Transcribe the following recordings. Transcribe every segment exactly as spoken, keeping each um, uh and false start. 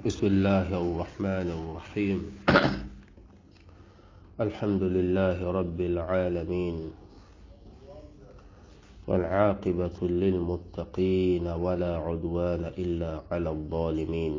بسم الله الرحمن الرحيم. الحمد لله رب العالمين، والعاقبة للمتقين ولا عدوان إلا على الظالمين.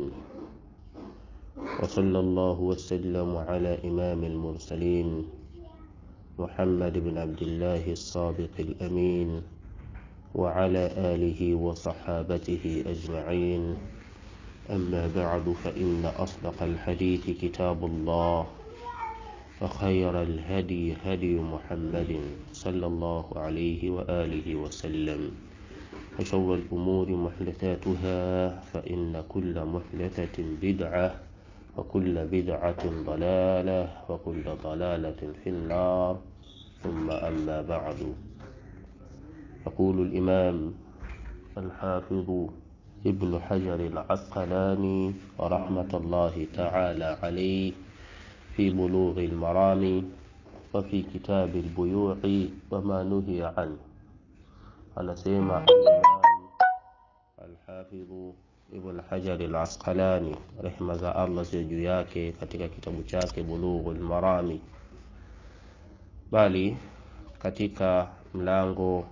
وصلى الله وسلم على إمام المرسلين محمد بن عبد الله الصادق الأمين وعلى آله وصحابته أجمعين. أما بعد، فإن أصدق الحديث كتاب الله، وخير الهدي هدي محمد صلى الله عليه وآله وسلم، وشر الأمور محدثاتها، فإن كل محدثة بدعة، وكل بدعة ضلالة، وكل ضلالة في النار. ثم أما بعد، يقول الإمام الحافظ ابن حجر العسقلاني رحمة الله تعالى عليه في بلوغ المرام وفي كتاب البيوع وما نهي عنه. anasema الإمام الحافظ ابن حجر العسقلاني rehma za Allah ziwe juu yake katika kitabu chake Bulughul Marami, bali katika mlango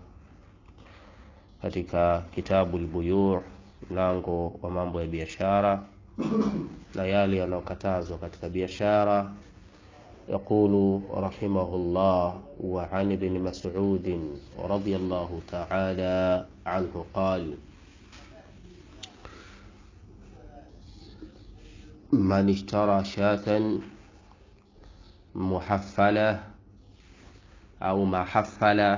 katika kitabu al-Buyu' mlango wa mambo ya biashara na yale yanayokatazwa katika biashara. يقول رحمه الله: وعن ابن مسعود رضي الله تعالى عنه قال: من اشترى شاة محفلة أو محفلة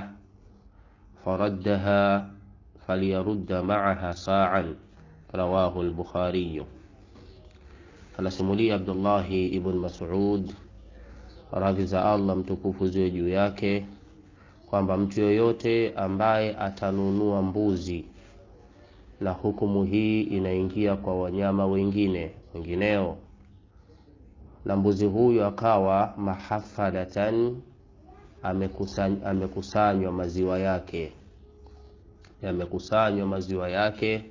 فردها فليرد معها صاعا. رواه البخاري. anasimulia Abdullah ibn Mas'ud, radhi za Allah mtukufu ziwe juu yake, kwamba mtu yoyote ambaye atanunua mbuzi, na hukumu hii inaingia kwa wanyama wengine wengineo, na mbuzi huyu akawa mahafalatan, amekusanywa amekusanywa maziwa yake yamekusanywa maziwa yake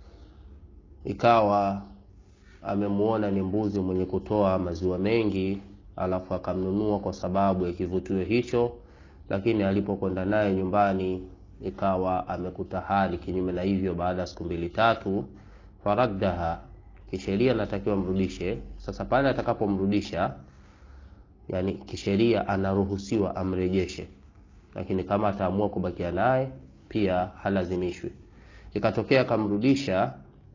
ikawa amemuona ni mbuzi mwenye kutoa maziwa mengi, alafu akamnunua kwa sababu ya kivutio hicho, lakini alipokwenda naye nyumbani ikawa amekuta hali kinyume na hivyo. Baada ya siku mbili tatu, faraddaha, kisheria natakiwa mrudishe. Sasa pale atakapomrudisha, yani kisheria anaruhusiwa amrejeshe, lakini kama ataamua kubakia naye pia halazimishwi. Ikatokea kamrudisha,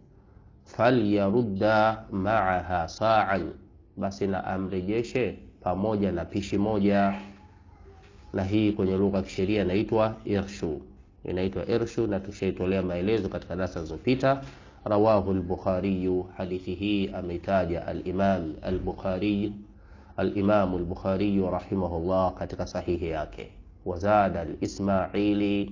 falyarudda ma'aha sa'an, basi na amrejeshe pamoja na pishi moja. Na hii kwenye lugha ya kisheria inaitwa irshu, inaitwa irshu, na tushaitolea maelezo katika darasa zilizopita. Rawahu al-Bukhari, hadithi hii ameitaja al-Imam al-Bukhari al-Imam al-Bukhari rahimahullah katika sahihi yake. Wazada al-Ismaili,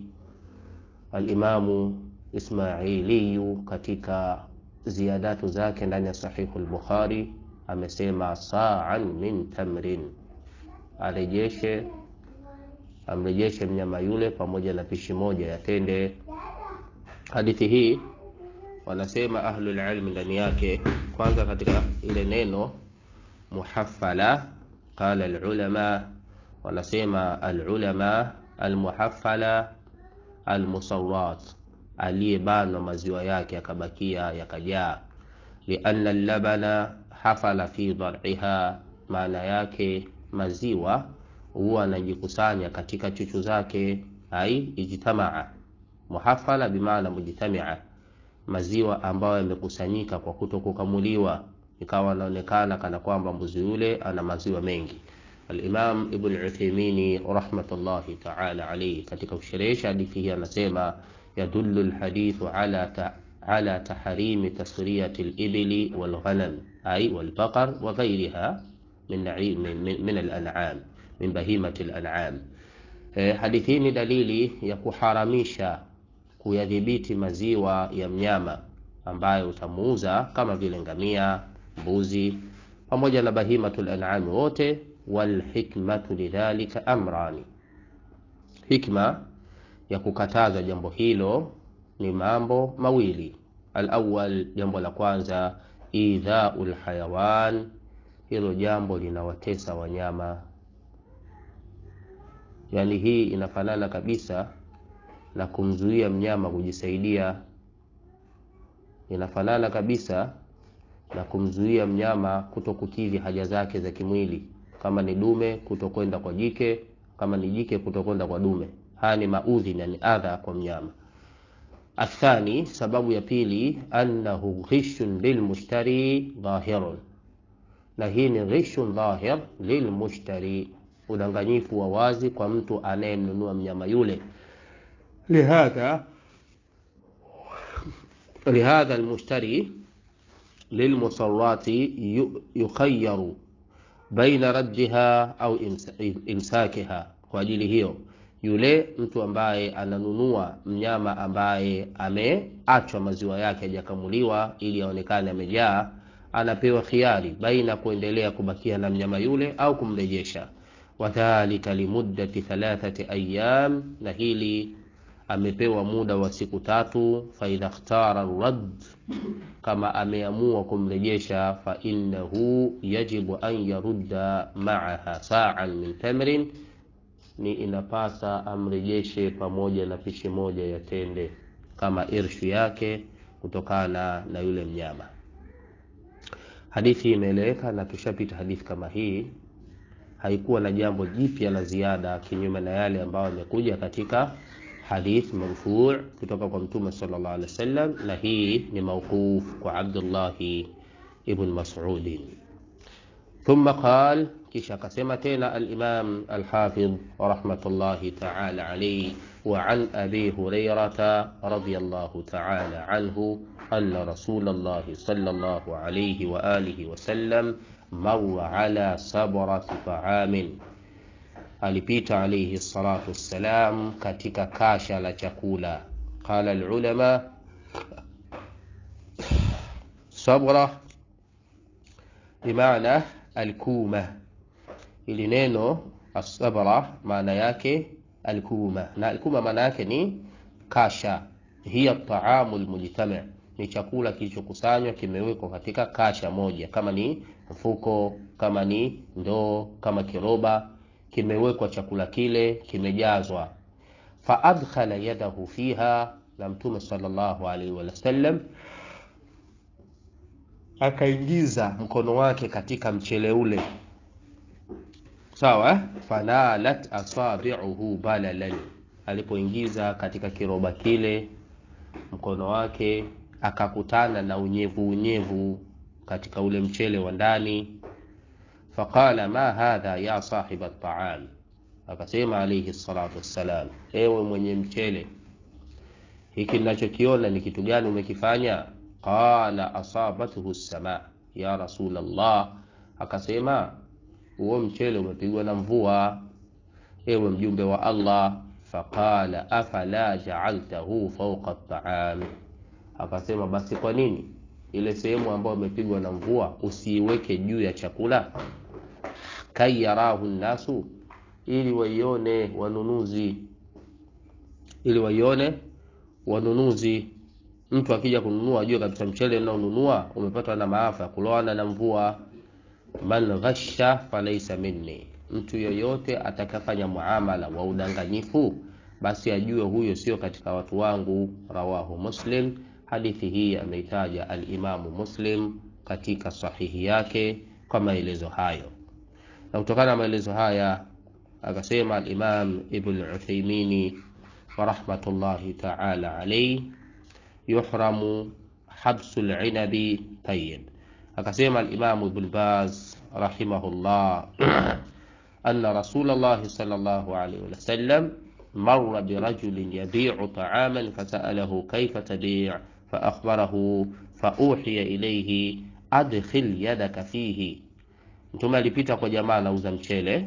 al-Imam Ismaili katika ziyadatu zake ndani ya sahihu al-Bukhari amesema sa'an min tamrin, arejeshe amrejeshe mnyama yule pamoja na pishi moja ya tende. Hadithi hii wanasema ahlul ilm ndani yake, kwanza katika ile neno muhaffala, qala al-ulama, wanasema al-ulama al-muhaffala al-musawwat, aliyebanwa maziwa yake yakabakia yakajaa. Lianna al-labana hafala fi dhar'iha, maana yake maziwa huwa yanajikusanya katika chuchu zake, ai ijtamaa. Muhaffala bimaana mujtami'a, maziwa ambayo yamekusanyika kwa kutokukamuliwa, ikawa inaonekana kana kwamba mbuzi yule ana maziwa mengi. Al-Imam Ibn Uthaymeen rahmatullahi ta'ala alayhi katika kusherehesha hadithi hii anasema: yadullu al-hadithu ala ta ala tahrimi tasriyati al-ibli wal-ghanam ay wal-baqar wa ghayriha min min min al-an'am min bahimati al-an'am. Eh, hadithi ni dalili ya kuharamisha kuyadhibiti maziwa ya mnyama ambayo utamuuza kama vile ngamia, mbuzi pamoja na bahimatul an'am wote. Wal hikmatu lidhalika amrani, hikma ya kukataza jambo hilo ni mambo mawili. Al-awwal, jambo la kwanza, idhaul hayawan, hilo jambo linawatesa wanyama. Yani hii inafanana kabisa na kumzuia mnyama kujisaidia, inafanana kabisa na kumzuia mnyama kutokukidhi haja zake za kimwili, kama ni dume kutokwenda kwa jike, kama ni jike kutokwenda kwa dume. Haya ni maudhi na ni adha kwa mnyama. Athani, sababu ya pili, annahu ghishun lilmushtari dhahirun, na hii ni ghishun dhahir lilmushtari, udanganyifu wa wazi kwa mtu anayemnunua mnyama yule. Lihadha lihadha almushtari lilmusarrati yukhayyaru baina raddiha au imsakiha. Kwa ajili hiyo yule mtu ambaye ananunua mnyama ambaye ameachwa maziwa yake hajakamuliwa ili aonekane amejaa, anapewa khiari baina kuendelea kubakia na mnyama yule au kumrejesha. Wadhalika limuddati thalathati ayyam, na hili amepewa muda wa siku tatu. Fa idha ikhtara rad, kama ameamua kumrejesha, fa innahu yajibu an yarudda ma'aha sa'an min tamrin, ni inapasa amrejeshe pamoja na pishi moja ya tende kama irshu yake kutokana na yule mnyama. Hadithi imeeleweka na tushapita hadithi kama hii, haikuwa na jambo jipya la ziada kinyume na yale ambayo yamekuja katika hadith marfu' kutoka kwa Mtume sallallahu alaihi wasallam, na hii ni mawquf kwa Abdullah ibn Mas'ud. Thumma qala, kisha akasema tena al-Imam al-Hafidh rahmatullahi ta'ala alayhi, wa an Abi Hurairah radiyallahu ta'ala anhu anna Rasulullah sallallahu alayhi wa alihi wa sallam marra ala sabrati ta'amin, alipita alayhi salatu wassalam katika kasha la chakula. Qala al-ulama, sabra bimaana al-kuma, ili neno as-sabra maana yake al-kuma, na al-kuma maana yake ni kasha. Hiya at-ta'amu al-mujtama', ni chakula kilichokusanywa kimewekwa katika kasha moja, kama ni mfuko, kama ni ndoo, kama kiroba, kimewekwa chakula kile kimejazwa. Fa adkhala yadahu fiha, na Mtume sallallahu alaihi wasallam akaingiza mkono wake katika mchele ule. Sawa, fanalat asabi'uhu balalan, alipoingiza katika kiroba kile mkono wake akakutana na unyevu unyevu katika ule mchele wa ndani. Faqala ma hadha ya sahiba at-ta'am, akasema alayhi salatu wassalam, ewe mwenye mchele, hiki ninachokiona ni kitu gani umekifanya? Qala asabathu as-sama ya Rasulullah, akasema huo mchele umepigwa na mvua, ewe mjumbe wa Allah. Faqala afala ja'altahu fawqa at-ta'am, akasema basi kwa nini ile sehemu ambayo imepigwa na mvua usiiweke juu ya chakula? Kayarahu nasu, ili waione wanunuzi, ili waione wanunuzi. Mtu akija kununua ajue kabisa mchele unaonunua umepatwa na maafa, kuloana na mvua. Man ghasha falaysa minni, mtu yoyote atakafanya muamala wa udanganyifu basi ajue huyo sio katika watu wangu. Rawahu Muslim, hadithi hii ameitaja al-Imamu Muslim katika sahihi yake kwa maelezo hayo. Na kutokana na maelezo haya akasema al-Imam Ibn Uthaymeen wa rahmatullahi ta'ala alayhi, yuhramu habsul inabi tayyib. Akasema al-Imam Ibn Baz rahimahullah anna Rasulullah sallallahu alayhi wa sallam marra bi rajulin yabi'u ta'aman fasa'alahu kayfa tabi', fa akhbarahu fa uhiya ilayhi adkhil yadaka fihi. Mtume alipita kwa jamaa anauza mchele,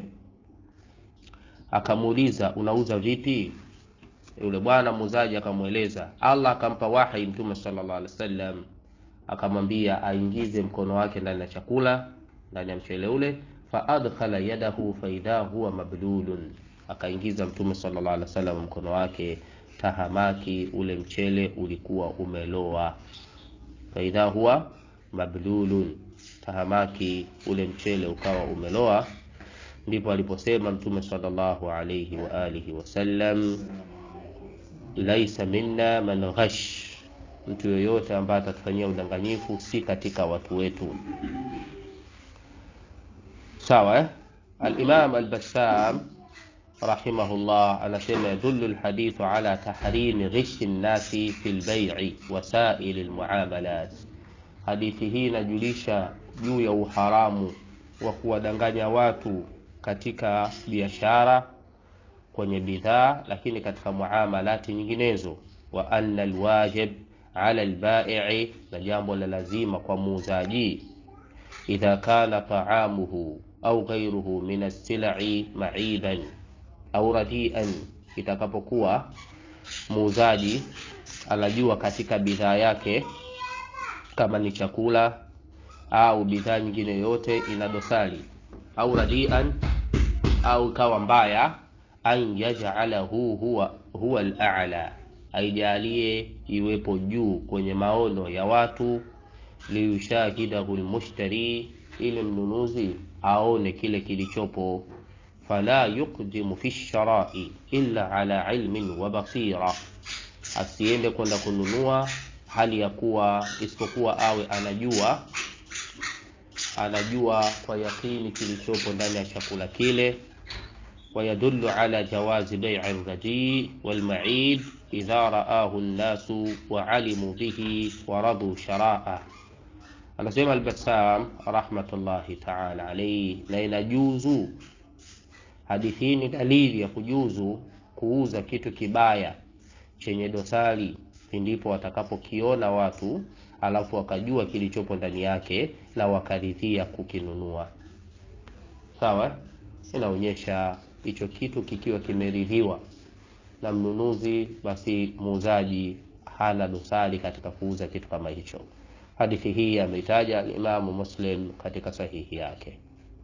akamuuliza unauza vipi? Yule bwana muuzaji akamueleza. Allah akampa wahi Mtume sallallahu alaihi wasallam, akamwambia aingize mkono wake ndani ya chakula, ndani ya mchele ule. Fa adkhala yadahu fa idha huwa mablulun, akaingiza Mtume sallallahu alaihi wasallam mkono wake, tahamaki ule mchele ulikuwa umeloa. Fa idha huwa mablulun, tahamaki ule mchele ukawa umeloa. Ndipo aliposema Mtume sallallahu alayhi wa alihi wasallam, laisa minna man ghash, mtu yoyote ambaye atatufanyia udanganyifu si katika watu wetu. Sawa eh? Al-Imam Al-Bassam rahimahullah anasema yadullu al-hadithu ala tahrimi ghishi an-nasi fil bay'i wa sa'il al-muamalat. Hadithi hii inajulisha juu ya uharamu wa kuwadanganya watu katika biashara, kwenye bidhaa, lakini katika muamalati nyinginezo. Wa anna alwajib ala albai'i, na jambo la lazima kwa muuzaji, idha kana ta'amuhu au ghayruhu min as-sil'i ma'idan au radian, itakapokuwa muuzaji anajua katika bidhaa yake kama ni chakula au bidhaa nyingine yote ina dosari, au radian, au kawa mbaya, an yaj'alahu huwa huwa al-a'la, aijalie iwepo juu kwenye maono ya watu, liyushahidahu al-mushtari, ili mnunuzi aone kile kilichopo. Fala yuqdimu fi ash-shara'i illa ala ilmin wa basira, asiende kwenda kununua hali ya kuwa isipokuwa awe anajua anajua kwa yakini kilichopo ndani ya chakula kile. ويدل على جواز بيع الرديء والمعيب إذا رآه الناس وعلموا به ورضوا شراءه. anasema Al-Bassam rahmatullahi ta'ala alayhi, na inajuzu, hadithi ni dalili ya kujuzu kuuza kitu kibaya chenye dosari ndipo watakapokiona watu, alafu wakajua kilichopo ndani yake na wakaridhia kukinunua. Sawa? Inaonyesha hicho kitu kikiwa kimeridhiwa na mnunuzi, basi muuzaji hana dosari katika kuuza kitu kama hicho. Hadithi hii ameitaja Imam Muslim katika sahihi yake.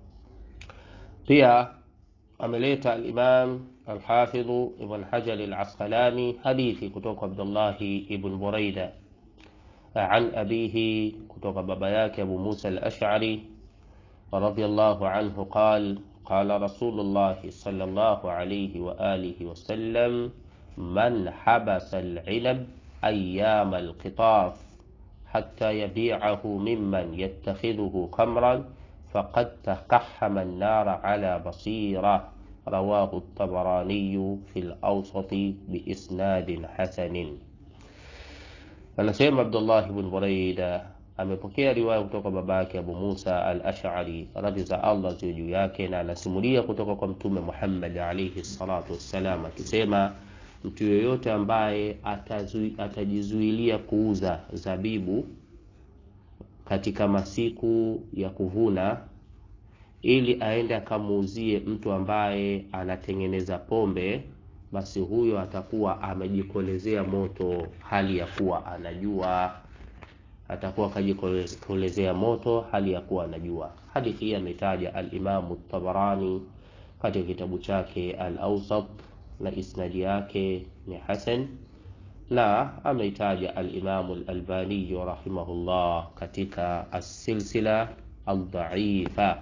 Pia ameleta al-Imam al-Hafidh Ibn Hajar al-Asqalani hadithi kutoka Abdullah ibn Buraida an abihi, kutoka baba yake Abu Musa al-Ash'ari radiyallahu anhu qala قال رسول الله صلى الله عليه وآله وسلم من حبس العنب أيام القطاف حتى يبيعه ممن يتخذه خمرا فقد تقحم النار على بصيرة. رواه الطبراني في الأوسط بإسناد حسن. anasema Abdullah ibn Buraida amepokea riwaya kutoka babake Abu Musa al-Ash'ari radhi za Allah juu yake, na anasimulia kutoka kwa Mtume Muhammad alayhi salatu wassalam akisema, mtu yoyote ambaye atazui, atajizuilia kuuza zabibu katika masiku ya kuvuna ili aende akamuuzie mtu ambaye anatengeneza pombe, basi huyo atakuwa amejikolezea moto hali ya kuwa anajua atakuwa kajikolezea moto hali ya kuwa anajua. Hadithi hii ametaja al-Imam at-Tabarani katika kitabu chake al-Awsat, na isnadi yake ni hasan, na ameitaja al-Imam al-Albani rahimahullah katika as-silsila al-dha'ifa.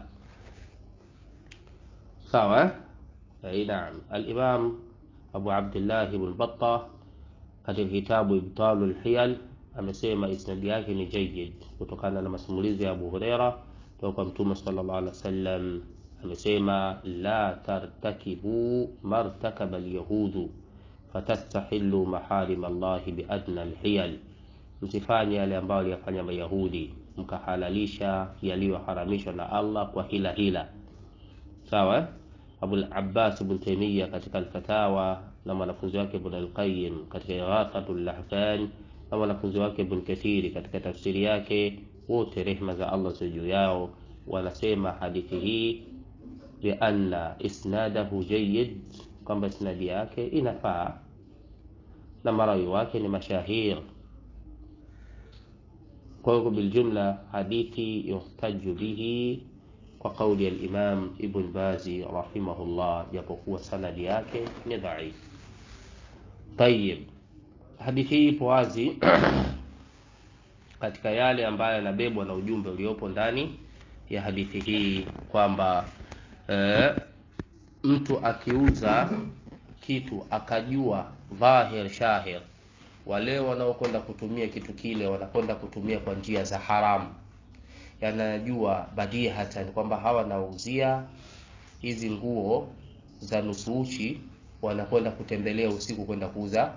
sawa. Naam, al-Imam Abu Abdullah ibn Battah katika kitabu Ibtalul Hiyal amesema isnadi yake ni jayyid, kutokana na masimulizi ya Abu Huraira kutoka Mtume sallallahu alaihi wasallam. Amesema, la tartakibu martakaba al-yahudu fatastahillu maharim Allah biadna al-hiyal, msifanye yale ambayo waliyafanya Mayahudi mkahalalisha yaliyoharamishwa na Allah kwa hila hila. Sawa. Abu al-Abbas ibn Taymiyyah katika al-Fatawa, na mwanafunzi wake Ibn al-Qayyim katika Ighathatul Lahfan, na mwanafunzi wake Ibn Kathir katika tafsiri yake, wote rehma za Allah juu yao, wanasema hadithi hii bi anna isnadahu jayyid, kwamba isnadi yake inafaa na marawi wake ni mashahir. Kwa hiyo biljumla hadithi yuhtaju bihi kwa kauli ya al-Imam Ibn Bazi rahimahullah, japokuwa sanadi yake ni dhaif. Tayyib, hadithi hii ipo wazi katika yale ambayo yanabebwa na ujumbe uliopo ndani ya hadithi hii kwamba e, mtu akiuza kitu akajua dhahir shahir, wale wanaokwenda kutumia kitu kile wanakwenda kutumia kwa njia za haramu, yanajua badihatan kwamba hawa nauzia hizi nguo za nusu uchi, wanakwenda kutembelea usiku kwenda kuuza.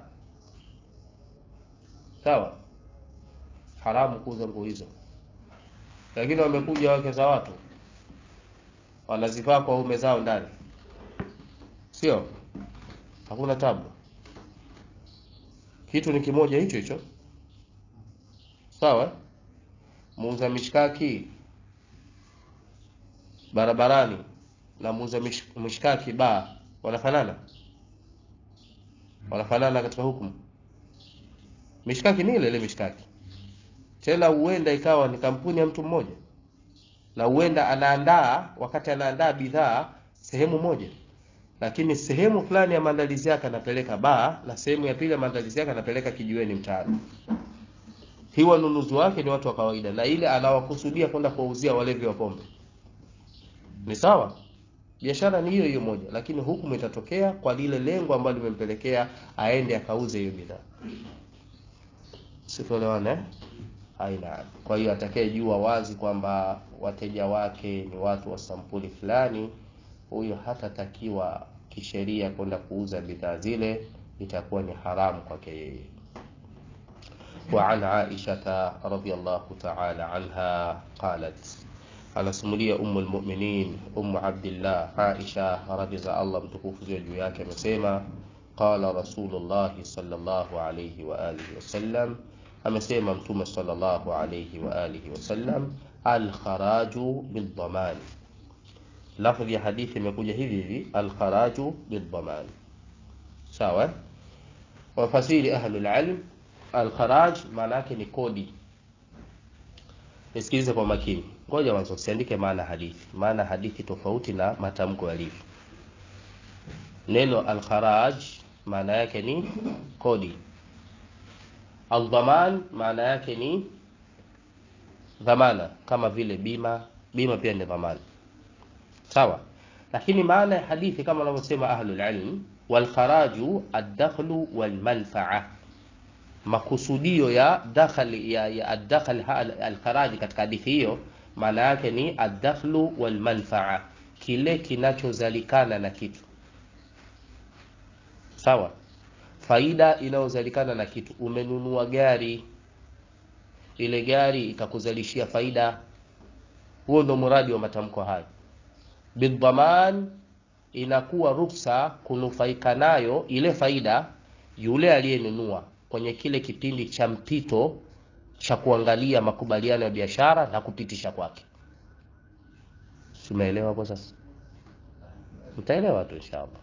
Sawa, haramu kuuza nguo hizo, lakini wamekuja wake za watu wanazivaa kwa ume zao ndani, sio? Hakuna tabu, kitu ni kimoja hicho hicho. Sawa, muuza mishkaki barabarani na muuza mishkaki ba wanafanana? Wanafanana katika hukumu? Mishkaki ni ile ile mishkaki, tena huenda ikawa ni kampuni ya mtu mmoja, na huenda anaandaa wakati anaandaa bidhaa sehemu moja, lakini sehemu fulani ya maandalizi yake anapeleka baa na sehemu ya pili ya maandalizi yake anapeleka kijiweni mtaani. Hii wanunuzi wake ni watu wa kawaida, na ile anawakusudia kwenda kuwauzia walevi wa pombe. Ni sawa, biashara ni hiyo hiyo moja, lakini hukumu itatokea kwa lile lengo ambalo limempelekea aende akauze hiyo bidhaa. Sikuelewana? Haina. Kwa hiyo atakayejua wazi kwamba wateja wake ni watu wa sampuli fulani, huyo hatatakiwa kisheria kwenda kuuza bidhaa zile, itakuwa ni haramu kwake yeye. Wa an Aisha radhiyallahu ta'ala anha qalat, anasimulia ummu almu'minin ummu Abdullah Aisha radhiya Allah mtukufu juu yake amesema, qala Rasulullah sallallahu alayhi wa alihi wasallam, amesema mtume sallallahu alayhi wa alihi wasallam, al-kharaju bil-dhaman. Lafzi ya hadithi imekuja hivi hivi, al-kharaju bil-dhaman. Sawa? Wafasiri ahlul ilm, al-kharaj maana yake ni kodi. Nisikilize kwa makini. Ngoja mwanzo usiandike maana hadithi. Maana hadithi tofauti na matamko yalivyo. Neno al-kharaj maana yake ni kodi. Al-dhaman maana yake ni dhamana, kama vile bima. Bima pia ni dhamana. Sawa? Lakini maana ya hadithi kama wanavyosema ahlul ilm, wal kharaju ad-dakhlu wal manfa'a. Makusudio ya dakhli ya, ya ad-dakhl al-kharaj katika hadithi hiyo maana yake ni ad-dakhlu wal manfa'a, kile kinachozalikana na kitu. Sawa? Faida inayozalikana na kitu. Umenunua gari, ile gari ikakuzalishia faida, huo ndo muradi wa matamko haya. Bidhaman inakuwa ruksa kunufaika nayo ile faida yule aliyenunua kwenye kile kipindi cha mpito cha kuangalia makubaliano ya biashara na kupitisha kwake. Umeelewa hapo sasa? Mtaelewa tu inshallah.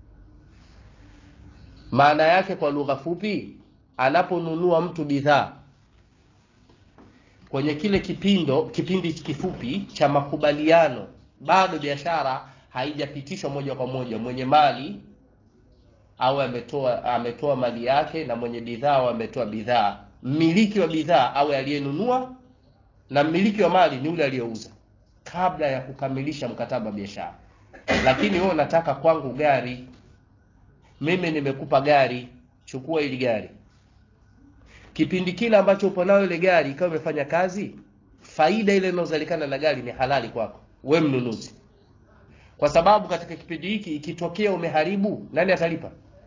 Maana yake kwa lugha fupi, anaponunua mtu bidhaa kwenye kile kipindo kipindi kifupi cha makubaliano, bado biashara haijapitishwa moja kwa moja, mwenye mali au ametoa ametoa mali yake na mwenye bidhaa au ametoa bidhaa, mmiliki wa bidhaa au aliyenunua, na mmiliki wa mali ni yule aliyeuza, kabla ya kukamilisha mkataba wa biashara. Lakini wewe unataka kwangu gari, mimi nimekupa gari, chukua ili gari. Kipindi kile ambacho upo nayo ile gari ikawa imefanya kazi, faida ile inayozalikana na gari ni halali kwako wewe mnunuzi. Kwa sababu katika kipindi hiki ikitokea umeharibu, nani atalipa?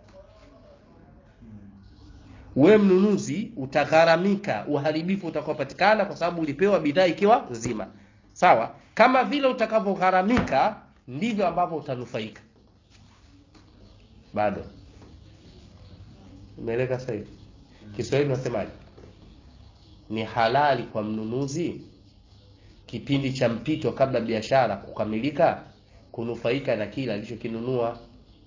Wewe mnunuzi utagharamika uharibifu utakaopatikana kwa sababu ulipewa bidhaa ikiwa nzima. Sawa? Kama vile utakavogharamika ndivyo ambavyo utanufaika. Bado umeeleka sasa hivi. Kiswahili nasemaje? Ni halali kwa mnunuzi kipindi cha mpito kabla biashara kukamilika kunufaika na kile alichokinunua.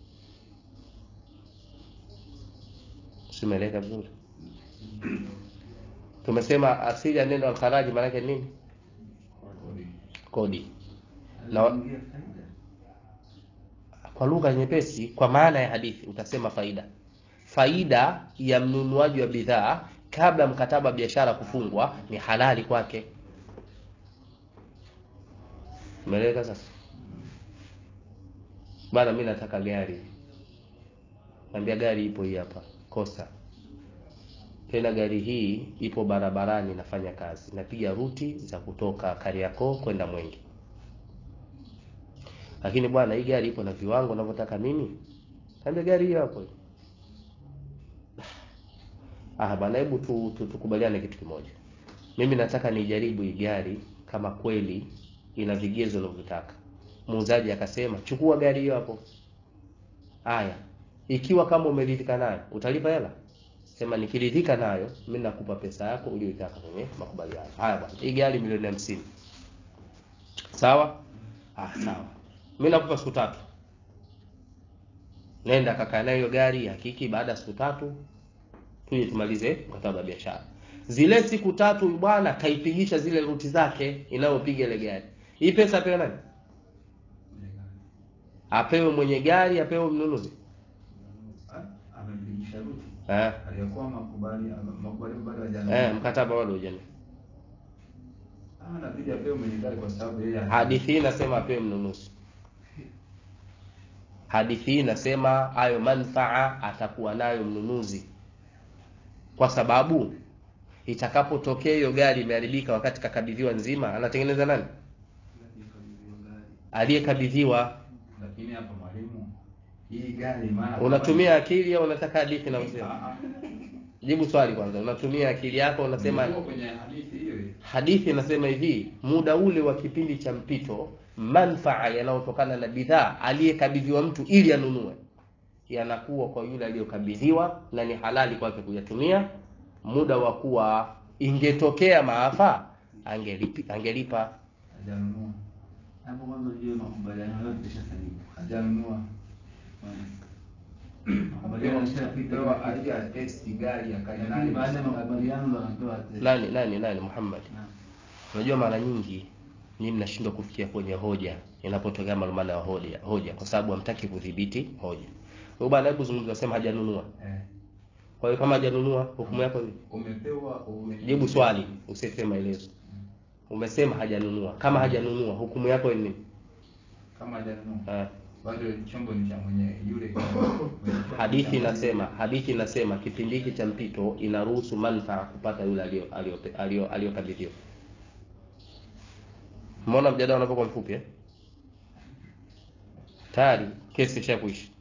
Umeeleka vizuri? Tumesema asili ya neno al-kharaji maana yake nini? Kodi. Kodi. Na kwa lugha nyepesi, kwa maana ya hadithi utasema faida. Faida ya mnunuaji wa bidhaa kabla mkataba biashara kufungwa ni halali kwake. Umeeleka sasa? Bana mimi nataka gari. Naambia gari ipo hii hapa, kosa. Tena gari hii ipo barabarani nafanya kazi. Napiga ruti za kutoka Kariakoo kwenda Mwenge. Lakini bwana hii gari ipo na viwango ninavyotaka mimi. Naambia gari hiyo hapo. Ah bwana hebu tu, tu, tukubaliane kitu kimoja. Mimi nataka nijaribu hii gari kama kweli ina vigezo ninavyotaka. Muuzaji akasema chukua gari hiyo hapo. Haya. Ikiwa kama umeridhika nayo, utalipa hela? Sema nikiridhika nayo, mimi nakupa pesa yako uliyotaka kwenye makubaliano. Haya bwana, hii gari milioni hamsini. Sawa? Ah sawa. Mimi nakupa siku tatu. Nenda kaka nayo hiyo gari hakiki baada ya siku tatu tuje tumalize mkataba wa biashara. Zile siku tatu bwana kaipigisha zile ruti zake inayopiga ile gari. Hii pesa apewe nani? Apewe mwenye gari, apewe mnunuzi. Amempigisha ruti. Eh. Aliyokuwa makubali makubali bado hajana. Eh, mkataba bado hujana. Ah, anabidi apewe mwenye gari kwa sababu yeye. Hadithi inasema apewe mnunuzi. Hadithi inasema hayo manfaa atakuwa nayo mnunuzi. Kwa sababu itakapotokea hiyo gari imeharibika wakati kakabidhiwa nzima, anatengeneza nani? Aliyekabidhiwa. Lakini hapa mwalimu, hii gari maana unatumia akili au unataka hadithi na usema? Jibu swali kwanza. Unatumia akili yako unasema kwenye hadithi hiyo. Hadithi inasema hivi, muda ule wa kipindi cha mpito, manfaa yanayotokana na bidhaa aliyekabidhiwa mtu ili anunue yanakuwa kwa yule aliyokabidhiwa na ni halali kwake kuyatumia. Muda wa kuwa ingetokea maafa angelipa angelipa hajanunua. Hapo mwanzo ndio makubaliano yote yashasainiwa. Hajanunua. Makubaliano yashapita aija test gari akaja nani baada ya makubaliano ndo anapewa test. Nani nani nani Muhammad. Unajua mara nyingi nyinyi mnashindwa kufikia kwenye hoja inapotokea malumana ya hoja hoja kwa sababu hamtaki kudhibiti hoja. Wewe bwana hebu zungumza sema hajanunua. Eh. Kwa hiyo kama hajanunua hukumu yako ni umepewa ume... Jibu swali usiseme maelezo. Umesema hajanunua. Kama hajanunua hukumu yako ni nini? Kama hajanunua. Eh. Bado chombo ni cha mwenye yule. Hadithi inasema, hadithi inasema kipindi hiki cha mpito inaruhusu manfaa kupata yule alio alio aliyokabidhiwa. Mbona mjadala unapokuwa mfupi eh? Tayari kesi ishakuisha.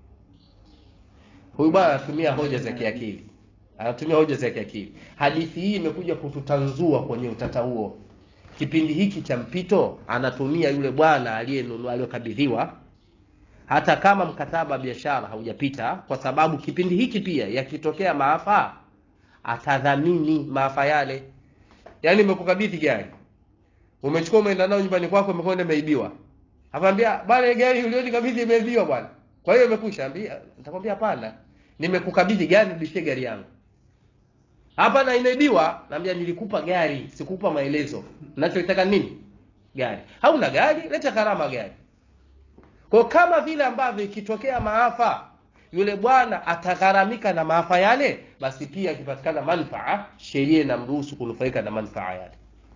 Huyu bwana anatumia hoja za kiakili. Anatumia hoja za kiakili. Hadithi hii imekuja kututanzua kwenye utata huo. Kipindi hiki cha mpito anatumia yule bwana aliyenunua aliyokabidhiwa hata kama mkataba biashara haujapita, kwa sababu kipindi hiki pia yakitokea maafa atadhamini maafa yale. Yaani nimekukabidhi gari. Umechukua umeenda nao nyumbani kwako umekwenda umeibiwa. Akamwambia bwana gari uliyonikabidhi imeibiwa bwana. Kwa hiyo imekusha ambia nitakwambia hapana. Nimekukabidhi gari nirudishie gari yangu. Hapa na imeibiwa, naambia nilikupa gari, sikupa maelezo. Ninachotaka nini? Gari. Hauna gari, leta gharama gari. Kwa kama vile ambavyo ikitokea maafa yule bwana atagharamika na maafa yale, basi pia ikipatikana manfaa sheria inamruhusu kunufaika na manfaa yale.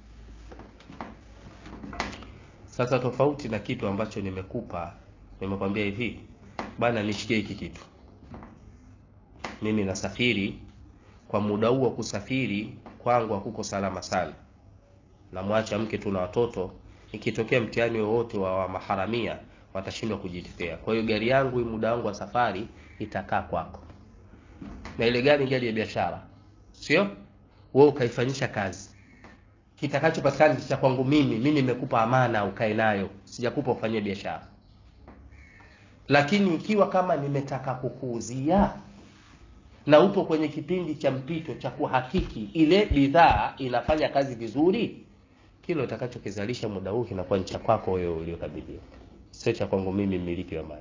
Sasa tofauti na kitu ambacho nimekupa, nimekwambia hivi, bwana nishikie hiki kitu. Mimi nasafiri, kwa muda huo kusafiri kwangu hakuko salama sana. Na mwacha mke tuna watoto, ikitokea mtihani wowote wa, wa maharamia watashindwa kujitetea. Kwa hiyo gari yangu muda wangu wa safari itakaa kwako. Na ile gari gari ya biashara. Sio? Wewe ukaifanyisha kazi. Kitakachopatikana cha kwangu mimi, mimi nimekupa amana ukae nayo. Sijakupa ufanye biashara. Lakini ikiwa kama nimetaka kukuuzia na upo kwenye kipindi cha mpito cha kuhakiki ile bidhaa inafanya kazi vizuri, kile utakachokizalisha muda huu kinakuwa ni cha kwako wewe uliyokabidhiwa. Sio cha kwangu mimi mmiliki wa mali.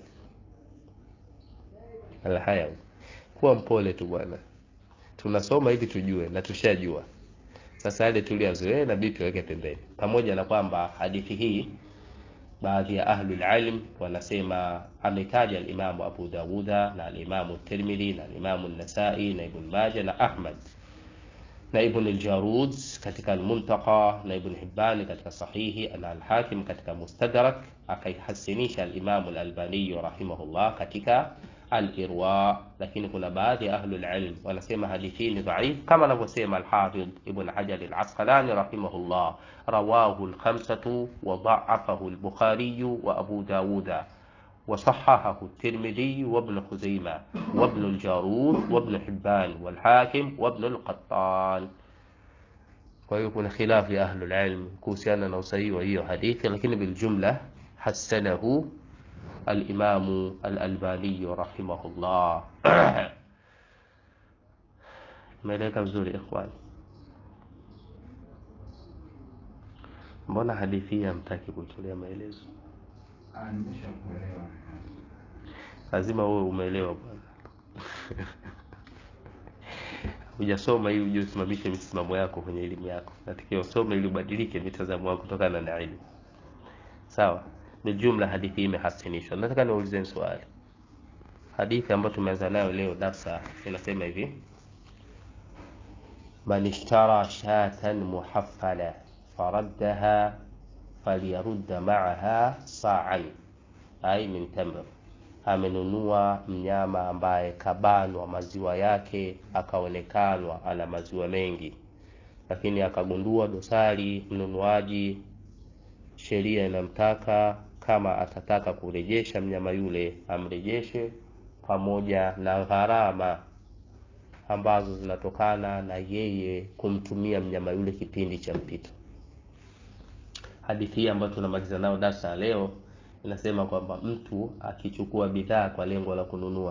Alhaya. Kuwa mpole tu bwana. Tunasoma ili tujue na tushajua. Sasa yale tuliyozoea na bipi weke pembeni. Pamoja na kwamba hadithi hii baadhi ya ahlul ilm wanasema ametaja al-Imam Abu Dawud na al-Imam Tirmidhi na al-Imam An-Nasa'i na Ibn Majah na Ahmad na Ibn al-Jarud katika al-Muntaqa, na Ibn Hibban katika sahihi, na al-Hakim katika Mustadrak, akaihasinisha al-Imam al-Albani rahimahullah katika al-Irwa. Lakini kuna baadhi ya ahlul ilm wanasema hadithi ni dhaif, kama anavyosema al-Hafidh Ibn Hajar al-Asqalani rahimahullah, rawahu al-khamsatu wa dha'afahu al-Bukhari wa Abu Dawud وصححه الترمذي وابن خزيمة وابن الجارود وابن حبان والحاكم وابن القطان. ويكون خلاف لأهل العلم كوسيانا نوسي وهي حديث، لكن بالجملة حسنه الإمام الألباني رحمه الله. ملك vizuri إخوان. mbona hadithi hamtaki kutolea maelezo? Nimeshakuelewa. Lazima wewe umeelewa bwana. Hujasoma ili uje usimamishe misimamo yako kwenye elimu yako. Natakiwa usome ili ubadilike mitazamo yako kutokana na elimu. Sawa? Ni jumla hadithi imehasanishwa. Nataka niulize swali. Hadithi ambayo tumeanza nayo leo darasa inasema hivi: Man ishtara shatan muhaffala faraddaha falyarudda ma'aha sa'an ay min tamr. Amenunua mnyama ambaye kabanwa maziwa yake, akaonekanwa ana maziwa mengi, lakini akagundua dosari mnunuaji, sheria inamtaka kama atataka kurejesha mnyama yule amrejeshe pamoja na gharama ambazo zinatokana na yeye kumtumia mnyama yule kipindi cha mpito. Hadithi ambayo tunamaliza nao darasa leo inasema kwamba mtu akichukua bidhaa kwa lengo la kununua,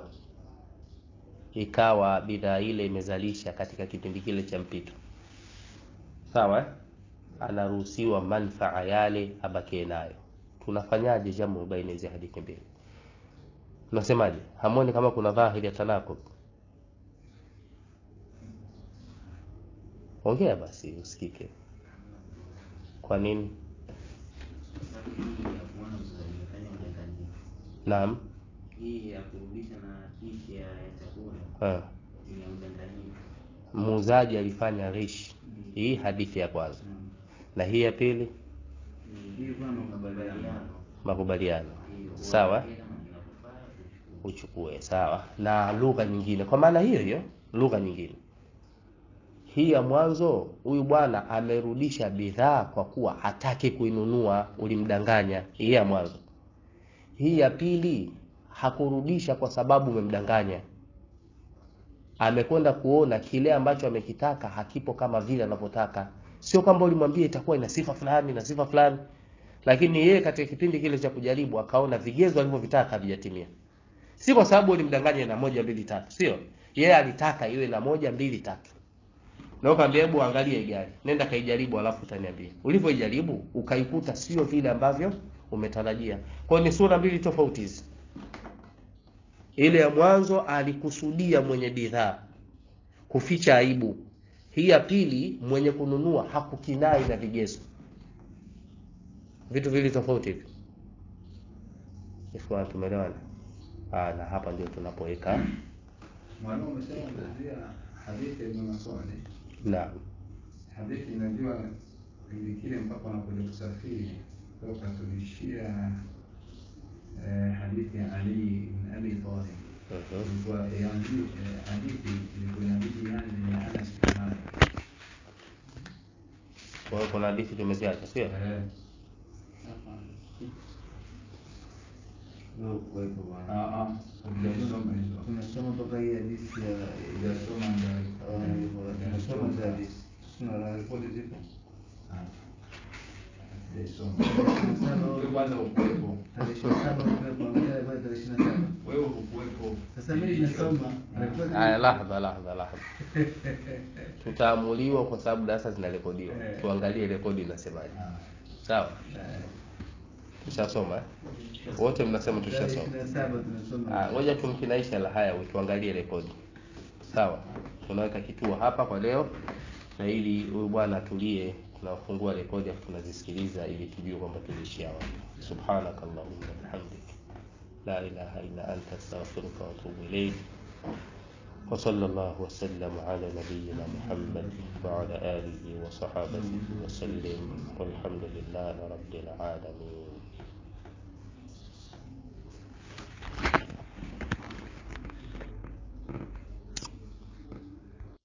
ikawa bidhaa ile imezalisha katika kipindi kile cha mpito, sawa, anaruhusiwa manfaa yale abakie nayo. Tunafanyaje jamu baina hizo hadithi mbili? Tunasemaje? Hamuoni kama kuna dhahiri ya tanakub? Ongea basi usikike. Kwa nini? Naam. Hii ya kurudisha na kishi ya chakula. Eh. Ni ya udanganyifu. Muuzaji alifanya rish. Hii hadithi ya kwanza. Mm. Na hii ya pili Hii kwa makubaliano. Makubaliano. Sawa? Uchukue, sawa. Na lugha nyingine kwa maana hiyo hiyo, lugha nyingine. Hii ya mwanzo, huyu bwana amerudisha bidhaa kwa kuwa hataki kuinunua, ulimdanganya. Hii ya mwanzo. Hii ya pili hakurudisha kwa sababu umemdanganya. Amekwenda kuona kile ambacho amekitaka hakipo kama vile anavyotaka. Sio kwamba ulimwambia itakuwa ina sifa fulani na sifa fulani, lakini yeye katika kipindi kile cha kujaribu akaona vigezo alivyovitaka havijatimia. Si kwa sababu ulimdanganya na moja mbili tatu, sio. Yeye alitaka iwe na moja mbili tatu. Na ukamwambia hebu angalia hii gari, nenda kaijaribu alafu utaniambia. Ulivyoijaribu ukaikuta sio vile ambavyo umetarajia. Kwa ni sura mbili tofauti hizi. Ile ya mwanzo alikusudia mwenye bidhaa kuficha aibu. Hii ya pili mwenye kununua hakukinai na vigezo. Vitu vili tofauti hivi. Ikhwan, tumeelewana? Ah, na hapa ndio tunapoweka. Mwalimu umesema ndio hadithi ya Maswali. Naam. Hadithi inajua kile kile mpaka unapokuja kusafiri kwa katulishia eh, hadithi ya Ali ibn Abi Talib. Mhm. Kwa hiyo hadithi ilikuwa inabidi yani ni Anas bin Malik. Kwa hiyo kuna hadithi tumeziacha, sio? Eh. Ndio kwa hivyo bwana. Ah ah. Tunasoma hizo. Tunasoma mpaka hii hadithi ya Tunasoma ndio. tunasoma za hadithi. Tuna ripoti zipo. Ah. Wewe kwanza ukuwepo. Tarehe ishirini na saba kwa kuangalia baada ya ishirini na saba. Wewe ukuwepo. Sasa mimi ninasoma ripoti. Aya, lahadha lahadha lahadha. Tutaamuliwa kwa sababu darasa zinarekodiwa. Eh. Tuangalie rekodi inasemaje. Ah. Sawa? Tushasoma eh? Wote mnasema tushasoma. ishirini na saba tunasoma. Ah, ngoja tumkinaisha la haya tuangalie rekodi. Sawa? Tunaweka kituo hapa kwa leo na ili huyu bwana atulie, tunafungua rekodi afu tunazisikiliza ili tujue kwamba tuliishia wapi. Subhanakallahumma wa bihamdika la ilaha illa anta astaghfiruka wa atubu ilayk. وصلى الله وسلم على نبينا محمد وعلى آله وصحابته وسلم والحمد لله رب العالمين.